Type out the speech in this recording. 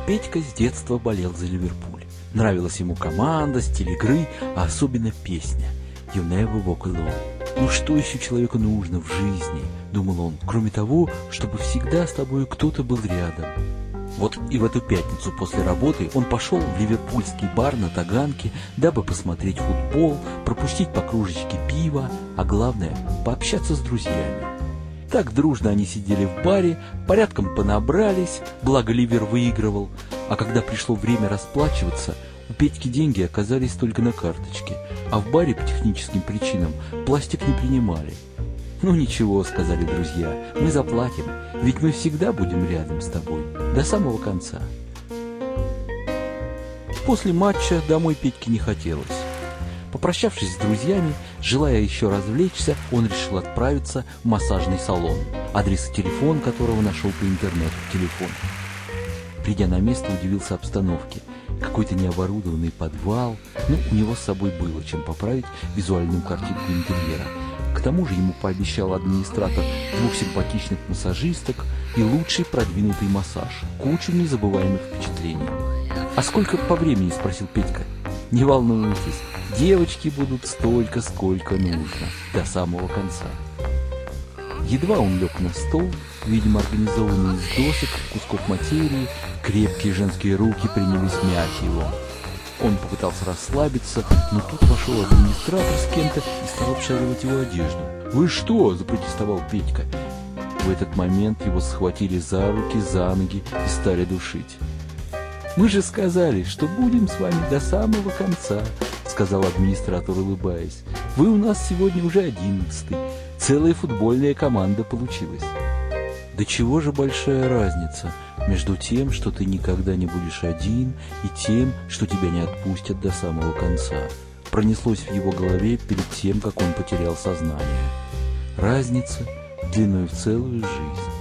Петька с детства болел за Ливерпуль. Нравилась ему команда, стиль игры, а особенно песня «You never walk alone». Ну что еще человеку нужно в жизни, думал он, кроме того, чтобы всегда с тобой кто-то был рядом. Вот и в эту пятницу после работы он пошел в ливерпульский бар на Таганке, дабы посмотреть футбол, пропустить по кружечке пива, а главное – пообщаться с друзьями. Так дружно они сидели в баре, порядком понабрались, благо Ливер выигрывал, а когда пришло время расплачиваться, у Петьки деньги оказались только на карточке, а в баре по техническим причинам пластик не принимали. «Ну ничего», — сказали друзья, — «мы заплатим, ведь мы всегда будем рядом с тобой, до самого конца». После матча домой Петьке не хотелось. Попрощавшись с друзьями, желая еще развлечься, он решил отправиться в массажный салон, адрес и телефон которого нашел по интернету в телефоне. Придя на место, удивился обстановке. Какой-то необорудованный подвал, но у него с собой было чем поправить визуальную картинку интерьера. К тому же ему пообещал администратор 2 симпатичных массажисток и лучший продвинутый массаж, кучу незабываемых впечатлений. «А сколько по времени?» – спросил Петька. «Не волнуйтесь, девочки будут столько, сколько нужно, до самого конца». Едва он лег на стол, видимо организованный из досок, кусков материи, крепкие женские руки принялись мять его. Он попытался расслабиться, но тут вошел администратор с кем-то и стал обшаривать его одежду. «Вы что?» – запротестовал Петька. В этот момент его схватили за руки, за ноги и стали душить. «Мы же сказали, что будем с вами до самого конца», – сказал администратор, улыбаясь. «Вы у нас сегодня уже 11-й. Целая футбольная команда получилась». Да чего же большая разница между тем, что ты никогда не будешь один, и тем, что тебя не отпустят до самого конца? Пронеслось в его голове перед тем, как он потерял сознание. Разница длиной в целую жизнь.